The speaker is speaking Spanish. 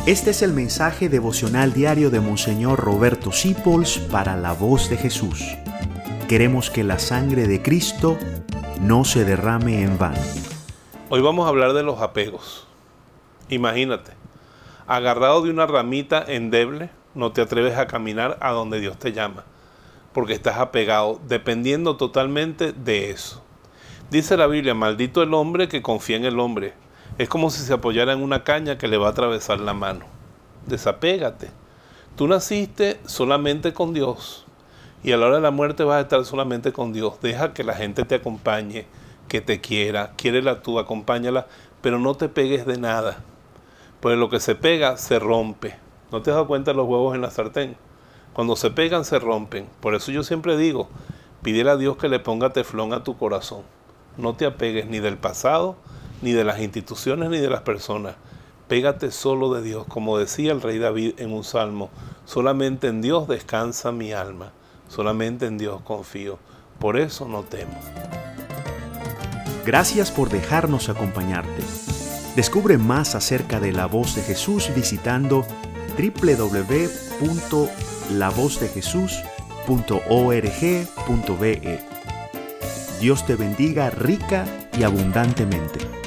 Este es el mensaje devocional diario de Monseñor Roberto Sipols para la Voz de Jesús. Queremos que la sangre de Cristo no se derrame en vano. Hoy vamos a hablar de los apegos. Imagínate, agarrado de una ramita endeble, no te atreves a caminar a donde Dios te llama, porque estás apegado, dependiendo totalmente de eso. Dice la Biblia, maldito el hombre que confía en el hombre. Es como si se apoyara en una caña que le va a atravesar la mano. Desapégate. Tú naciste solamente con Dios y a la hora de la muerte vas a estar solamente con Dios. Deja que la gente te acompañe, que te quiera, quiérela tú, acompáñala, pero no te pegues de nada. Pues lo que se pega se rompe. ¿No te has dado cuenta de los huevos en la sartén? Cuando se pegan se rompen. Por eso yo siempre digo, pídele a Dios que le ponga teflón a tu corazón. No te apegues ni del pasado, ni de las instituciones, ni de las personas. Pégate solo de Dios, como decía el rey David en un salmo. Solamente en Dios descansa mi alma. Solamente en Dios confío. Por eso no temo. Gracias por dejarnos acompañarte. Descubre más acerca de la Voz de Jesús visitando www.lavozdejesús.org.be. Dios te bendiga rica y abundantemente.